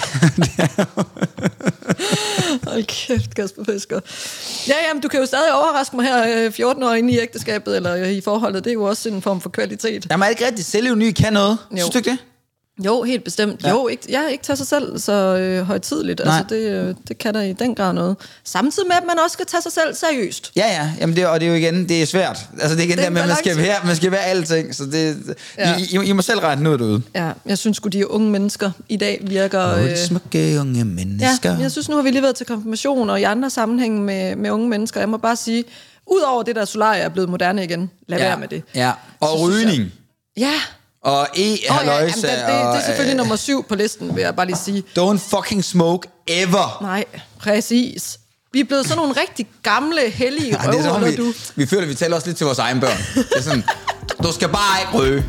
hold kæft, Kasper Fisker. Ja, jamen, du kan jo stadig overraske mig her 14 år inde i ægteskabet, eller i forholdet. Det er jo også en form for kvalitet. Jamen, er det ikke rigtigt? Selvironi kan noget? Jo. Synes du ikke det? Jo, helt bestemt. Ja. Jo, ikke tage sig selv så højtideligt. Altså, det kan der i den grad noget. Samtidig med, at man også skal tage sig selv seriøst. Ja. Jamen det er jo igen, det er svært. Altså det er igen det der med, at man skal være alting. Så det, I må selv regne noget derude. Ja, jeg synes sgu, de unge mennesker i dag virker... smukke unge mennesker. Ja, jeg synes, nu har vi lige været til konfirmation, og i andre sammenhæng med unge mennesker. Jeg må bare sige, udover det der solarie er blevet moderne igen, lad være med det. Ja, og rygning. Ja. Og halløjsa. Det er selvfølgelig nummer 7 på listen, vil jeg bare lige sige. Don't fucking smoke ever. Nej, præcis. Vi er blevet sådan nogle rigtig gamle, hellige røvhuller, du. Vi føler, at vi taler også lidt til vores egen børn. Det er sådan, du skal bare ikke ryge.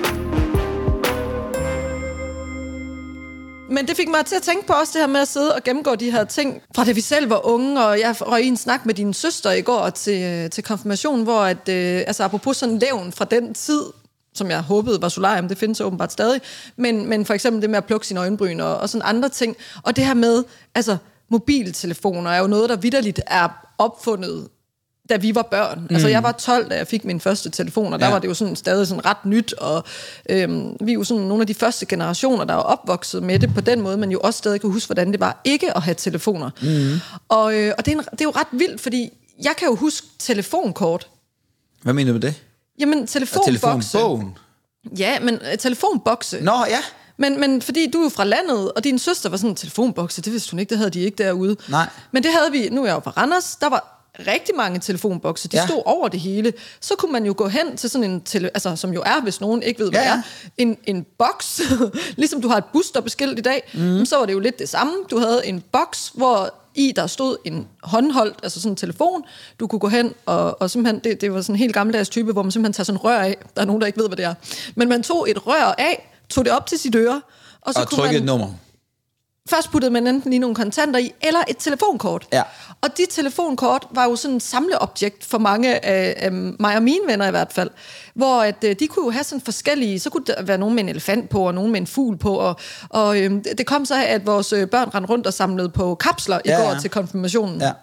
Men det fik mig til at tænke på også det her med at sidde og gennemgå de her ting, fra da vi selv var unge, og jeg røg i en snak med din søster i går til konfirmation, hvor at, altså apropos sådan levn fra den tid, som jeg håbede var solarium, det findes åbenbart stadig, men for eksempel det med at plukke sine øjenbryn og sådan andre ting. Og det her med, altså mobiltelefoner er jo noget, der vitterligt er opfundet, da vi var børn. Altså jeg var 12, da jeg fik min første telefon, og der var det jo sådan stadig sådan ret nyt, og vi er jo sådan nogle af de første generationer, der er opvokset med det på den måde, men jo også stadig kan huske, hvordan det var ikke at have telefoner. Og det er jo ret vildt, fordi jeg kan jo huske telefonkort. Hvad mener du med det? Jamen, telefonbokse. Ja, men telefonbokse. Nå, ja. Men fordi du er jo fra landet, og din søster var sådan en telefonbokse, det vidste hun ikke, det havde de ikke derude. Nej. Men det havde vi, nu er jeg jo fra Randers, der var rigtig mange telefonbokse, de stod over det hele. Så kunne man jo gå hen til sådan en, altså som jo er, hvis nogen ikke ved, hvad det er, en boks, ligesom du har et busstoppeskilt i dag, så var det jo lidt det samme. Du havde en boks, hvor i der stod en håndholdt, altså sådan en telefon, du kunne gå hen, og simpelthen, det var sådan en helt gammeldags type, hvor man simpelthen tager sådan en rør af, der er nogen, der ikke ved, hvad det er. Men man tog et rør af, tog det op til sit øre, og så kunne trykke et nummer. Først puttede man enten lige nogle kontanter i, eller et telefonkort. Ja. Og de telefonkort var jo sådan et samleobjekt for mange af mig og mine venner i hvert fald. Hvor at, de kunne jo have sådan forskellige, så kunne der være nogen med en elefant på, og nogen med en fugl på. Og det kom så af, at vores børn rendte rundt og samlede på kapsler i går til konfirmationen. Ja.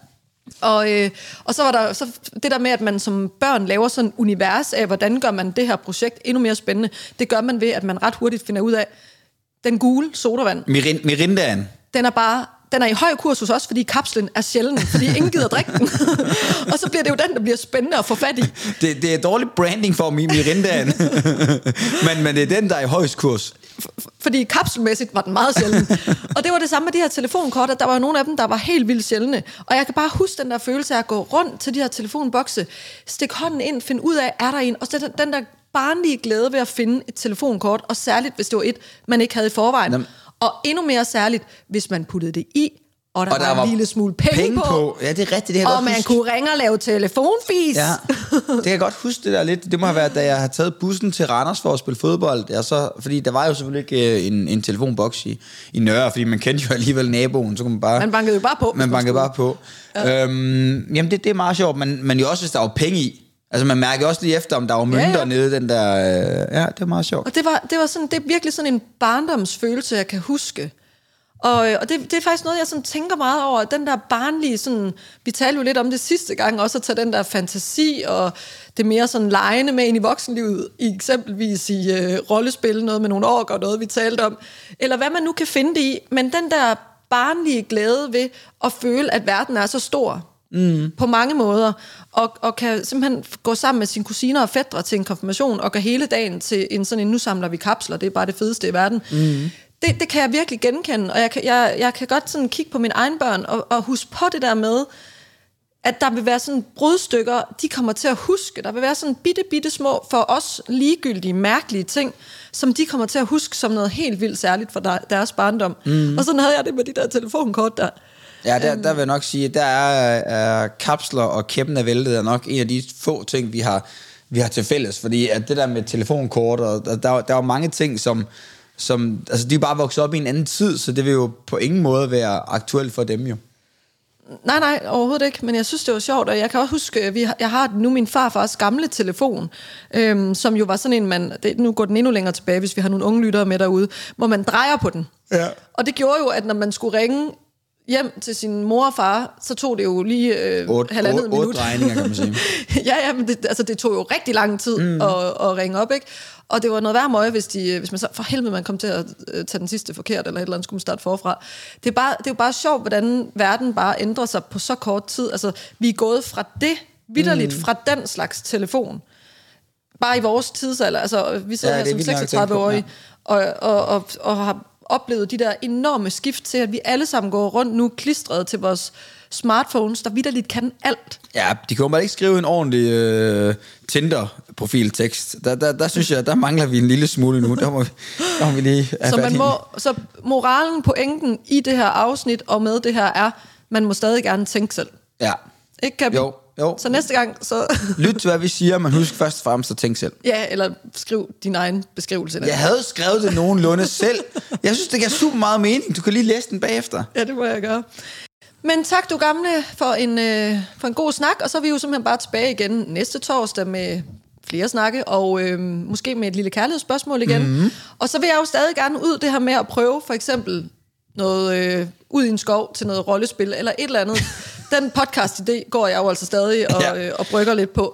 Og så var der så det der med, at man som børn laver sådan et univers af, hvordan gør man det her projekt endnu mere spændende. Det gør man ved, at man ret hurtigt finder ud af, den gule sodavand. Mirindaen. Den er i høj kurs hos os, fordi kapslen er sjælden, fordi ingen gider drikke den. Og så bliver det jo den, der bliver spændende at få fat i. Det er dårlig branding for Mirindaen. men det er den, der er i højst kurs. Fordi kapselmæssigt var den meget sjælden. Og det var det samme med de her telefonkort, at der var nogle af dem, der var helt vildt sjældne. Og jeg kan bare huske den der følelse af at gå rundt til de her telefonbokse, stikke hånden ind, finde ud af, er der en, og så den der barnlige glæde ved at finde et telefonkort, og særligt, hvis det var et, man ikke havde i forvejen. Jamen. Og endnu mere særligt, hvis man puttede det i, og der var en lille smule penge på. Ja, det er rigtigt. Det og man huske. Kunne ringe og lave telefonfis. Ja, det kan jeg godt huske det der lidt. Det må have været, da jeg har taget bussen til Randers for at spille fodbold. Fordi der var jo selvfølgelig ikke en telefonboks i Nørre, fordi man kendte jo alligevel naboen. Så kunne man bare... Man bankede jo bare på. Man bankede bare på. Ja. Jamen, det er meget sjovt, men jo også, hvis der var penge i. Altså man mærker også lige efter, om der var mønter nede den der... ja, det var meget sjovt. Og det er virkelig sådan en barndomsfølelse, jeg kan huske. Og det er faktisk noget, jeg sådan tænker meget over. Den der barnlige, sådan, vi talte jo lidt om det sidste gang, også at tage den der fantasi og det mere sådan legende med ind i voksenlivet, eksempelvis i rollespil, noget med nogle orker og noget, vi talte om. Eller hvad man nu kan finde det i. Men den der barnlige glæde ved at føle, at verden er så stor... på mange måder, og kan simpelthen gå sammen med sine kusiner og fætre til en konfirmation, og gå hele dagen til en sådan en, nu samler vi kapsler, det er bare det fedeste i verden. Det kan jeg virkelig genkende, og jeg kan godt sådan kigge på mine egne børn, og huske på det der med, at der vil være sådan brudstykker, de kommer til at huske, der vil være sådan bitte små, for os ligegyldige, mærkelige ting, som de kommer til at huske som noget helt vildt særligt for deres barndom. Og sådan havde jeg det med de der telefonkort der. Ja, der vil jeg nok sige, der er kapsler og kæppen af væltet er nok en af de få ting, vi har til fælles. Fordi at det der med telefonkort, og der er mange ting, som altså de er bare vokset op i en anden tid, så det vil jo på ingen måde være aktuelt for dem jo. Nej, overhovedet ikke, men jeg synes, det var sjovt, og jeg kan også huske, jeg har nu min farfars gamle telefon, som jo var sådan en, nu går den endnu længere tilbage, hvis vi har nogle unge lyttere med derude, hvor man drejer på den. Ja. Og det gjorde jo, at når man skulle ringe hjem til sin mor og far, så tog det jo lige halvandet minut. 8 regninger, kan man sige. ja, men det tog jo rigtig lang tid at ringe op, ikke? Og det var noget værre møje, hvis man så for helvede man kom til at tage den sidste forkert, eller et eller andet skulle man starte forfra. Det er jo bare sjovt, hvordan verden bare ændrer sig på så kort tid. Altså, vi er gået fra det, vitterligt fra den slags telefon, bare i vores tidsalder. Altså, vi sidder her som 36-årige, og har oplevet de der enorme skift til, at vi alle sammen går rundt nu klistret til vores smartphones, der vitterligt kan alt. Ja, de kan jo bare ikke skrive en ordentlig Tinder-profiltekst. Der synes jeg, der mangler vi en lille smule nu. Der må vi lige så moralen, pointen i det her afsnit og med det her er, man må stadig gerne tænke selv. Ja. Ikke, Kabi? Jo. Så næste gang, så... Lyt til, hvad vi siger, men husk først og fremmest at tænke selv. Ja, eller skriv din egen beskrivelse. Jeg havde skrevet det nogenlunde selv. Jeg synes, det giver super meget mening. Du kan lige læse den bagefter. Ja, det må jeg gøre. Men tak, du gamle, for en god snak, og så er vi jo simpelthen bare tilbage igen næste torsdag med flere snakke, og måske med et lille kærlighedsspørgsmål igen. Mm-hmm. Og så vil jeg jo stadig gerne ud det her med at prøve, for eksempel noget ud i en skov til noget rollespil, eller et eller andet. Den podcast-idé går jeg jo altså stadig og brygger lidt på.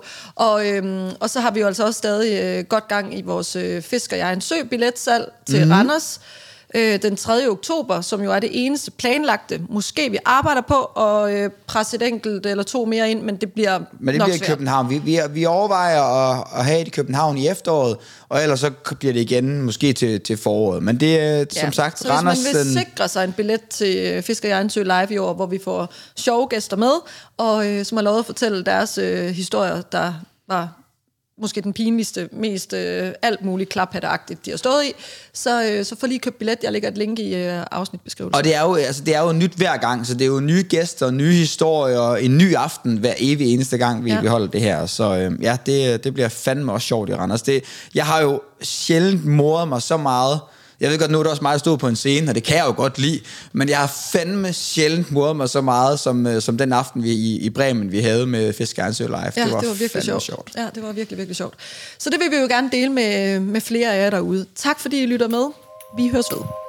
Og så har vi jo altså også stadig godt gang i vores Fisk og jeg en sø-billetsalg til Randers den 3. oktober, som jo er det eneste planlagte. Måske vi arbejder på at presse et enkelt eller to mere ind, men det bliver i København. Vi overvejer at have det i København i efteråret, og ellers så bliver det igen måske til foråret. Men det er som sagt så Randers. Hvis man vil sikre sig en billet til Fisk og jeg en sø live i år, hvor vi får sjove gæster med, og som har lovet at fortælle deres historier, der var måske den pinligste, mest alt muligt klaphatteagtigt, de har stået i, så få lige købt billet. Jeg lægger et link i afsnitbeskrivelsen. Og det er jo nyt hver gang, så det er jo nye gæster, nye historier, en ny aften hver evig eneste gang, vi holder det her. Så det bliver fandme også sjovt i Randers. Jeg har jo sjældent moret mig så meget. Jeg ved godt, nu er det også meget at stå på en scene, og det kan jeg jo godt lide, men jeg har fandme sjældent moret mig så meget, som den aften vi i Bremen, vi havde med Fisk og Live. Ja, det var virkelig sjovt. Ja, det var virkelig, virkelig sjovt. Så det vil vi jo gerne dele med flere af jer derude. Tak fordi I lytter med. Vi høres ved.